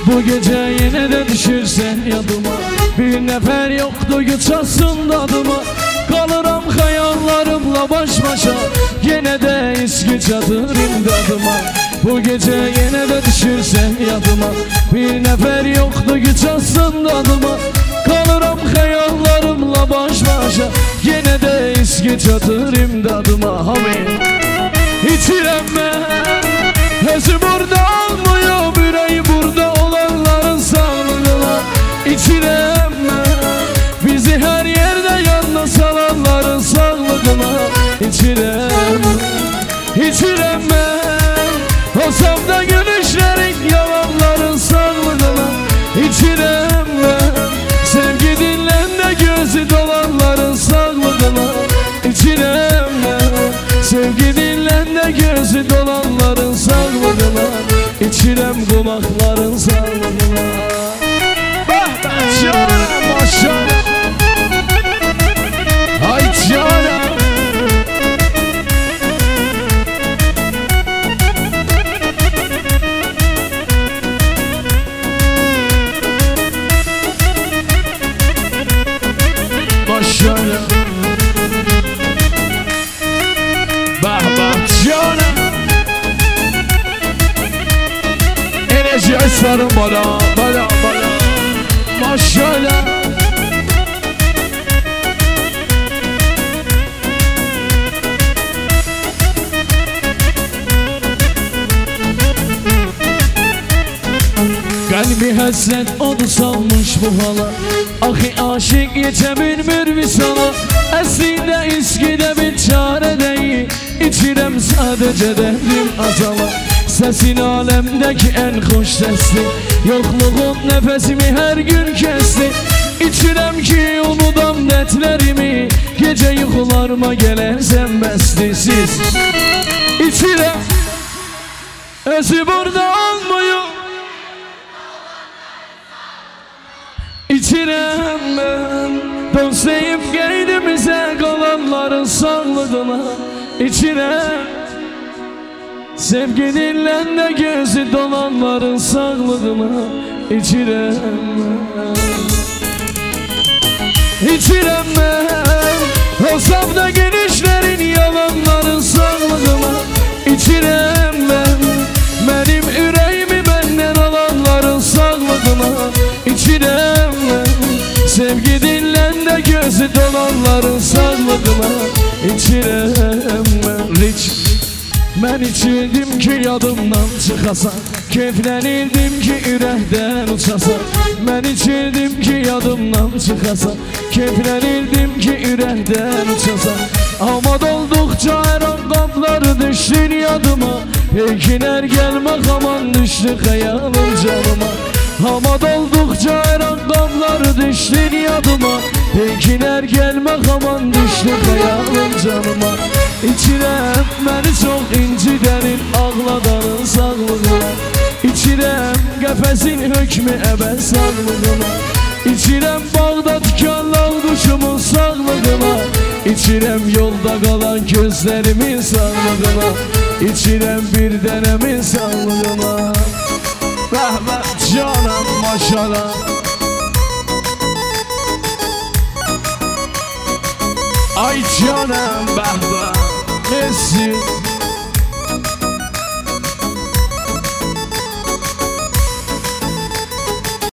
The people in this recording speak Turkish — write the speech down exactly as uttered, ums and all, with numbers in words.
Bu gece yine de düşürsen yadıma, bir nefer yoktu güç aslında adıma. Kalırım hayallarımla baş başa, yine de eski çadır imdadıma. Bu gece yine de düşürsen yadıma, bir nefer yoktu güç aslında adıma. Kalırım hayallarımla baş başa, yine de eski çadır imdadıma. Amin. İçirem ben, hezi burada olmuyor, yüreği burada olanların sağlığına. İçirem ben, bizi her yerde yanına salanların sağlığına. İçirem, içirem ben, olsam da gülüşlerin yalanların sağlığına. İçirem ben, sevgi dinlen de gözü dolanların sağlığına. İçirem ben, sevgi dinlen de gözü dolanların sağlığına. İçirem kumakların sağlığına. Ah ben canım maşallah. Ay canım. Maşallah. Bah bah canım. Enerji açlarım bana, bana, bana. Maşallah. Kalbi hasret onu salmış bu hala. Ahi aşık geçebilmir visala. Aslında eskide bir çare değil. İçirem sadece derdim azala. Sesin alemdeki en hoş sesli. Yokluğun nefesimi her gün kesti. İçirem ki unudam dertlerimi. Gece yukularıma gelersen bestisiz. İçirem, özü burada olmuyor. İçirem ben, dönseyip geydimize kalanların sağlığına. İçirem, sevgi dinlen de gözü dolanların sağlığına. İçirem ben, İçirem ben, olsam da genişlerin yalanların sağlığına. İçirem ben, benim yüreğimi benden alanların sağlığına. İçirem ben, sevgi dinlen de gözü dolanların sağlığına. İçirem ben, riç. Ben içirdim ki yadımdan çıkasa, keyflenirdim ki ürəkdən uçasa. Ben içirdim ki yadımdan çıkasa, keyflenirdim ki ürəkdən uçasa. Ama doldukça her an kapları düştün yadıma. Peykiler gelmek aman düştü hayalım canıma. Ama doldukça her an kapları düştün yadıma. Peykiler gelmek aman düştü hayalım canıma. İçirem beni çok incidenin ağladanın sağlığına. İçirem qəfəsin hükmü əbəd sağlığına. İçirem bağda tükanlan kuşumun sağlığına. İçirem yolda kalan gözlerimin sağlığına. İçirem bir denemin sağlığına. Rahmet canım maşallah. Ay canım bah bah, Messi.